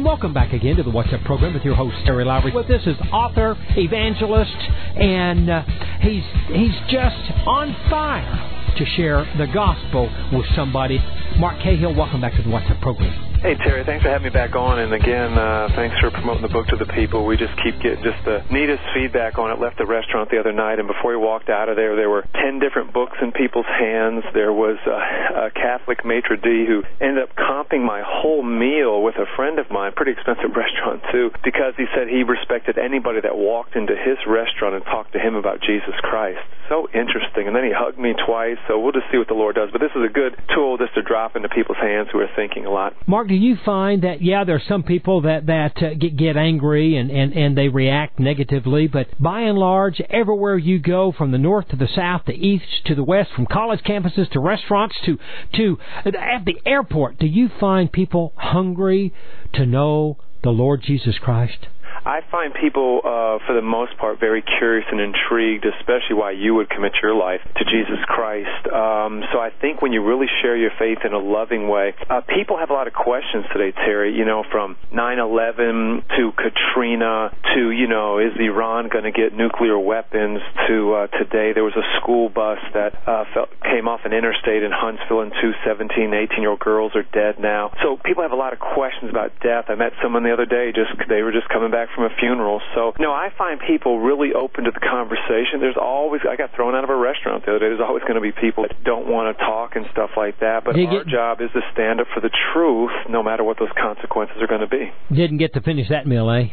And welcome back again to the What's Up program with your host, Terry Lowry. With us is author, evangelist, and he's just on fire to share the gospel with somebody. Mark Cahill, welcome back to the What's Up program. Hey, Terry, thanks for having me back on. And again, thanks for promoting the book to the people. We just keep getting just the neatest feedback on it. Left the restaurant the other night, and before we walked out of there were 10 different books in people's hands. There was a Catholic maitre d' who ended up comping my whole meal with a friend of mine, pretty expensive restaurant too, because he said he respected anybody that walked into his restaurant and talked to him about Jesus Christ. So interesting. And then he hugged me twice, so we'll just see what the Lord does. But this is a good tool just to drop into people's hands who are thinking a lot. Mark, do you find that, there are some people that get angry and they react negatively, but by and large, everywhere you go, from the north to the south, the east to the west, from college campuses to restaurants to at the airport, do you find people hungry to know the Lord Jesus Christ? I find people, for the most part, very curious and intrigued, especially why you would commit your life to Jesus Christ. So I think when you really share your faith in a loving way, people have a lot of questions today, Terry, from 9/11 to Katrina to, is Iran going to get nuclear weapons, to today there was a school bus that came off an interstate in Huntsville and 17, 18-year-old girls are dead now. So people have a lot of questions about death. I met someone the other day, they were just coming back from a funeral. So, I find people really open to the conversation. I got thrown out of a restaurant the other day. There's always going to be people that don't want to talk and stuff like that, but our job is to stand up for the truth, no matter what those consequences are going to be. Didn't get to finish that meal, eh?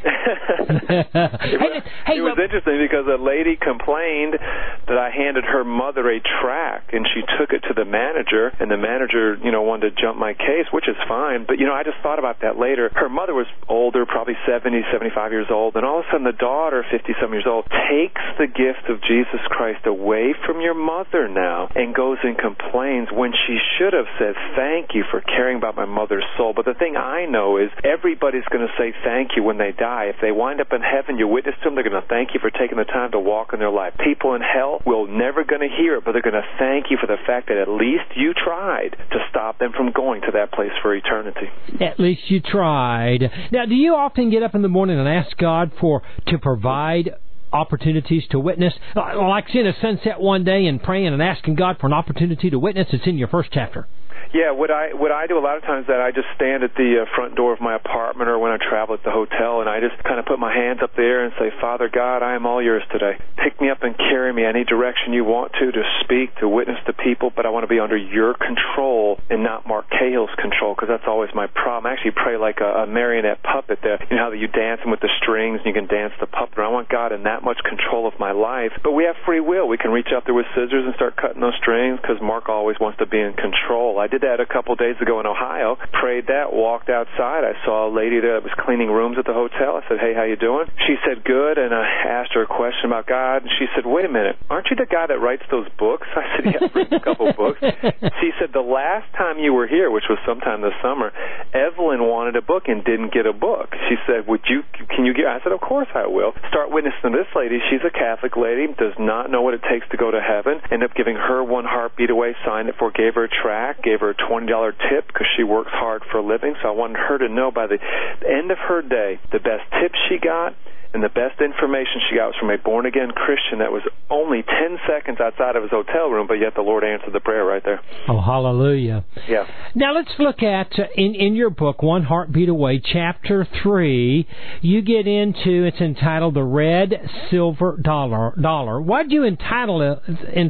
It was interesting because a lady complained that I handed her mother a tract, and she took it to the manager, and the manager, wanted to jump my case, which is fine, but, I just thought about that later. Her mother was older, probably 70, 75 years old, and all of a sudden the daughter, 50-some years old, takes the gift of Jesus Christ away from your mother now and goes and complains when she should have said, thank you for caring about my mother's soul. But the thing I know is everybody's going to say thank you when they die. If they wind up in heaven, you witness to them, they're going to thank you for taking the time to walk in their life. People in hell will never going to hear it, but they're going to thank you for the fact that at least you tried to stop them from going to that place for eternity. At least you tried. Now, do you often get up in the morning and ask God to provide opportunities to witness, like seeing a sunset one day and praying and asking God for an opportunity to witness? It's in your first chapter. Yeah, what I do a lot of times that I just stand at the front door of my apartment or when I travel at the hotel, and I just kind of put my hands up there and say, Father God, I am all yours today. Pick me up and carry me any direction you want to speak, to witness to people, but I want to be under your control and not Mark Cahill's control, because that's always my problem. I actually pray like a marionette puppet there. You know how you dancing with the strings and you can dance the puppet. I want God in that much control of my life, but we have free will. We can reach out there with scissors and start cutting those strings because Mark always wants to be in control. I did that a couple days ago in Ohio, prayed that, walked outside. I saw a lady there that was cleaning rooms at the hotel. I said, hey, how you doing? She said, good, and I asked her a question about God, and she said, wait a minute, aren't you the guy that writes those books? I said, yeah, I've written a couple books. She said, the last time you were here, which was sometime this summer, Evelyn wanted a book and didn't get a book. She said, can you get? I said, of course I will. Start witnessing this lady. She's a Catholic lady, does not know what it takes to go to heaven. End up giving her one heartbeat away, signed it for, gave her a tract, gave her a $20 tip because she works hard for a living. So I wanted her to know by the end of her day, the best tip she got and the best information she got was from a born-again Christian that was only 10 seconds outside of his hotel room, but yet the Lord answered the prayer right there. Oh, hallelujah. Yeah. Now let's look at, in your book, One Heartbeat Away, Chapter 3, you get into, it's entitled The Red Silver Dollar. Why did you entitle it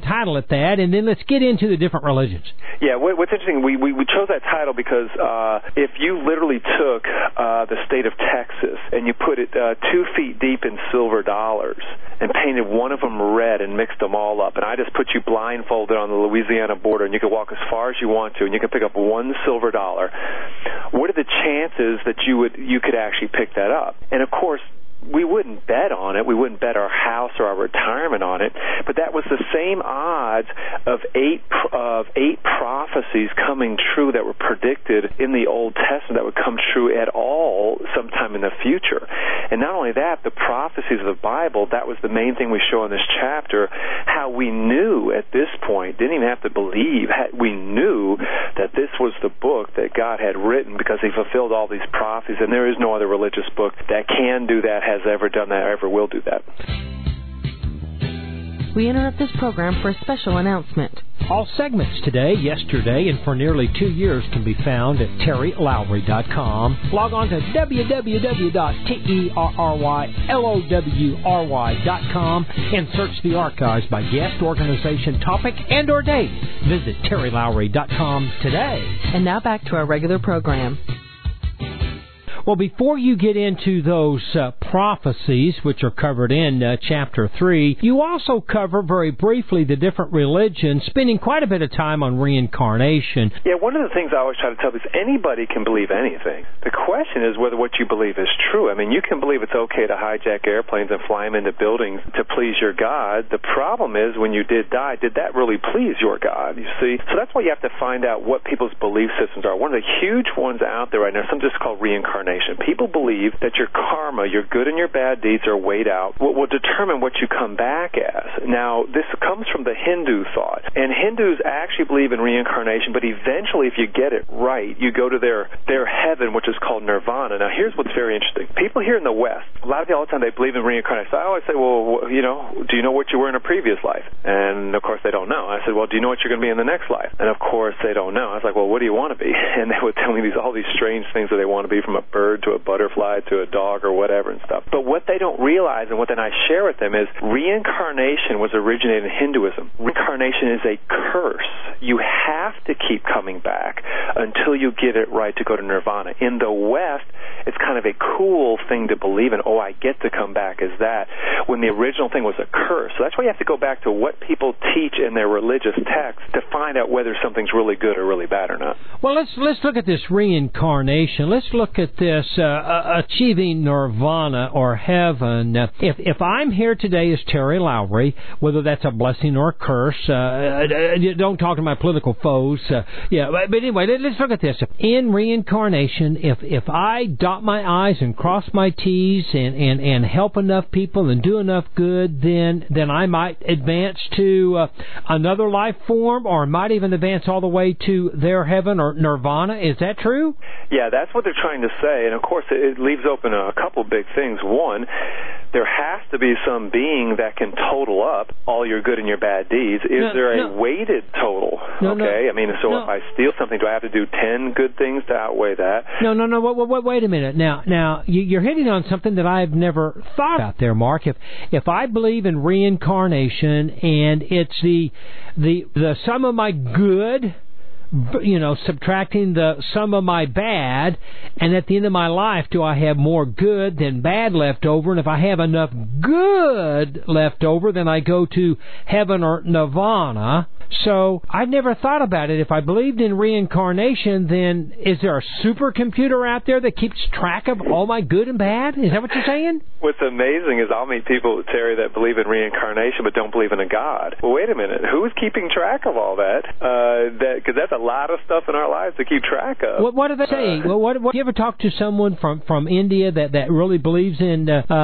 that? And then let's get into the different religions. Yeah, what's interesting, we chose that title because if you literally took the state of Texas and you put it 2 feet deep in silver dollars and painted one of them red and mixed them all up, and I just put you blindfolded on the Louisiana border, and you could walk as far as you want to, and you could pick up one silver dollar, what are the chances that you could actually pick that up? And of course, we wouldn't bet on it. We wouldn't bet our house or our retirement on it. But that was the same odds of eight prophecies coming true that were predicted in the Old Testament that would come true at all sometime in the future. And not only that, the prophecies of the Bible, that was the main thing we show in this chapter, how we knew at this point, didn't even have to believe, we knew that this was the book that God had written because he fulfilled all these prophecies, and there is no other religious book that can do that, has ever done that, or ever will do that. We interrupt this program for a special announcement. All segments today, yesterday, and for nearly 2 years can be found at TerryLowry.com. Log on to www.TerryLowry.com and search the archives by guest, organization, topic, and or date. Visit TerryLowry.com today. And now back to our regular program. Well, before you get into those prophecies, which are covered in Chapter 3, you also cover very briefly the different religions, spending quite a bit of time on reincarnation. Yeah, one of the things I always try to tell is anybody can believe anything. The question is whether what you believe is true. I mean, you can believe it's okay to hijack airplanes and fly them into buildings to please your God. The problem is when you did die, did that really please your God? You see? So that's why you have to find out what people's belief systems are. One of the huge ones out there right now, something just called reincarnation. People believe that your karma, your good and your bad deeds are weighed out, what will determine what you come back as. Now, this comes from the Hindu thought, and Hindus actually believe in reincarnation, but eventually, if you get it right, you go to their heaven, which is called nirvana. Now, here's what's very interesting. People here in the West, a lot of people all the time, they believe in reincarnation. So I always say, well, do you know what you were in a previous life? And, of course, they don't know. I said, well, do you know what you're going to be in the next life? And, of course, they don't know. I was like, well, what do you want to be? And they would tell me all these strange things that they want to be, from a bird to a butterfly to a dog or whatever and stuff. But what they don't realize, and what then I share with them, is reincarnation was originated in Hinduism. Reincarnation is a curse. You have to keep coming back until you get it right to go to nirvana. In the West, it's kind of a cool thing to believe in. Oh, I get to come back as that, when the original thing was a curse. So that's why you have to go back to what people teach in their religious texts to find out whether something's really good or really bad or not. Well, let's look at this reincarnation. Let's look at this achieving nirvana or heaven. If I'm here today as Terry Lowry, whether that's a blessing or a curse, don't talk to my political foes. But anyway, let's look at this. In reincarnation, if I dot my I's and cross my T's and help enough people and do enough good, then I might advance to another life form, or might even advance all the way to their heaven or nirvana. Is that true? Yeah, that's what they're trying to say. And of course, it leaves open a couple big things. One, there has to be some being that can total up all your good and your bad deeds. Is there a weighted total? I mean, so if I steal something, do I have to do 10 good things to outweigh that? No. Wait a minute. Now, you're hitting on something that I've never thought about there, Mark. If I believe in reincarnation and it's the sum of my good, subtracting the sum of my bad, and at the end of my life, do I have more good than bad left over? And if I have enough good left over, then I go to heaven or nirvana. So I never thought about it. If I believed in reincarnation, then is there a supercomputer out there that keeps track of all my good and bad? Is that what you're saying? What's amazing is I'll meet people, Terry, that believe in reincarnation but don't believe in a God. Well, wait a minute. Who's keeping track of all that? Because that's a lot of stuff in our lives to keep track of. What are they saying? What you ever talk to someone from India that really believes in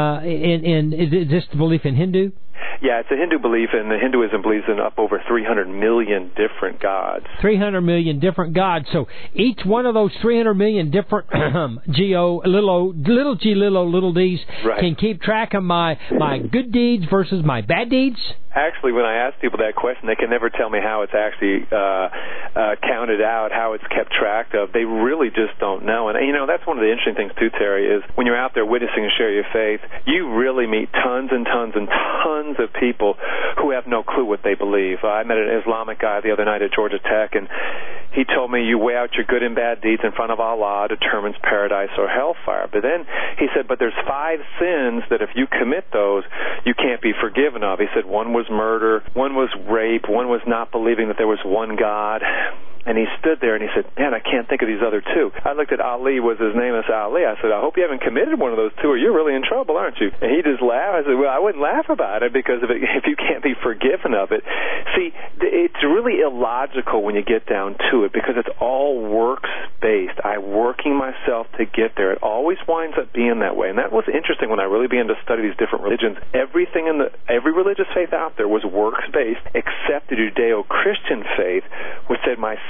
is this the belief in Hindu? Yeah, it's a Hindu belief, and the Hinduism believes in up over 300 million different gods. 300 million different gods. So each one of those 300 million different little g, little d's, right, can keep track of my good deeds versus my bad deeds? Actually, when I ask people that question, they can never tell me how it's actually counted out, how it's kept track of. They really just don't know. And, that's one of the interesting things, too, Terry, is when you're out there witnessing and share your faith, you really meet tons and tons and tons of people who have no clue what they believe. I met an Islamic guy the other night at Georgia Tech, and he told me you weigh out your good and bad deeds in front of Allah, determines paradise or hellfire. But then he said, but there's 5 sins that if you commit those, you can't be forgiven of. He said one was murder, one was rape, one was not believing that there was one God. And he stood there and he said, man, I can't think of these other 2. I looked at Ali, was his name is Ali. I said, I hope you haven't committed one of those 2 or you're really in trouble, aren't you? And he just laughed. I said, well, I wouldn't laugh about it because if you can't be forgiven of it. See, it's really illogical when you get down to it because it's all works-based. I'm working myself to get there. It always winds up being that way. And that was interesting when I really began to study these different religions. Everything in every religious faith out there was works-based except the Judeo-Christian faith, which said my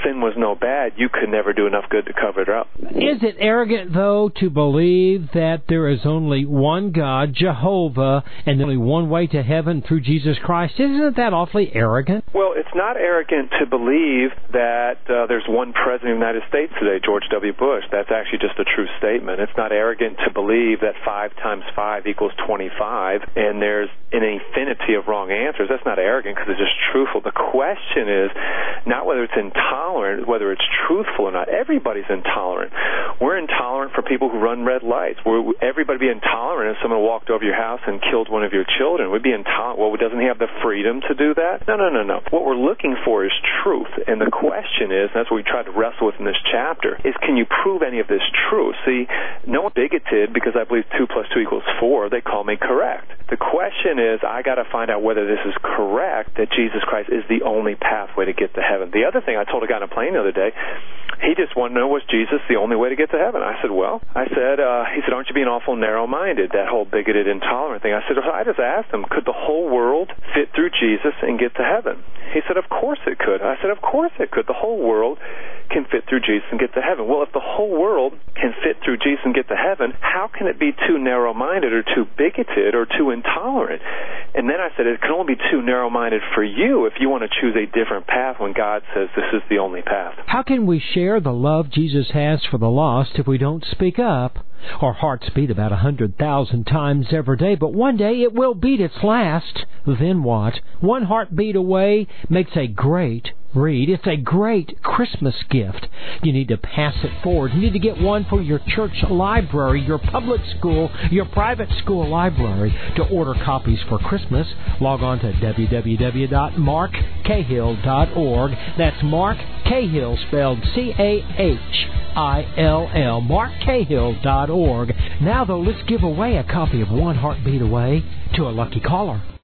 sin was no bad, you could never do enough good to cover it up. Is it arrogant, though, to believe that there is only one God, Jehovah, and only one way to heaven through Jesus Christ? Isn't that awfully arrogant? Well, it's not arrogant to believe that there's one president of the United States today, George W. Bush. That's actually just a true statement. It's not arrogant to believe that 5 times 5 equals 25, and there's an infinity of wrong answers. That's not arrogant because it's just truthful. The question is not whether it's intolerant, whether it's truthful or not. Everybody's intolerant. We're intolerant for people who run red lights. Everybody be intolerant if someone walked over your house and killed one of your children. We'd be intolerant. Well, doesn't he have the freedom to do that? No. What we're looking for is truth. And the question is, and that's what we tried to wrestle with in this chapter, is can you prove any of this true? See, no one bigoted because I believe 2 + 2 = 4. They call me correct. The question is, I got to find out whether this is correct, that Jesus Christ is the only pathway to get to heaven. The other thing I told a guy on a plane the other day, he just wanted to know, was Jesus the only way to get to heaven? I said, he said, aren't you being awful narrow-minded, that whole bigoted, intolerant thing? I said, I just asked him, could the whole world fit through Jesus and get to heaven? He said, of course it could. I said, of course it could. The whole world can fit through Jesus and get to heaven. Well, if the whole world can fit through Jesus and get to heaven, how can it be too narrow-minded or too bigoted or too intolerant? And then I said, it can only be too narrow-minded for you if you want to choose a different path when God says this is the only path. How can we share the love Jesus has for the lost if we don't speak up? Our hearts beat about 100,000 times every day, but one day it will beat its last. Then what? One heartbeat away makes a great read. It's a great Christmas gift. You need to pass it forward. You need to get one for your church library, your public school, your private school library. To order copies for Christmas, log on to www.markcahill.org. That's Mark Cahill, spelled C-A-H-I-L-L, markcahill.org. Now, though, let's give away a copy of One Heartbeat Away to a lucky caller.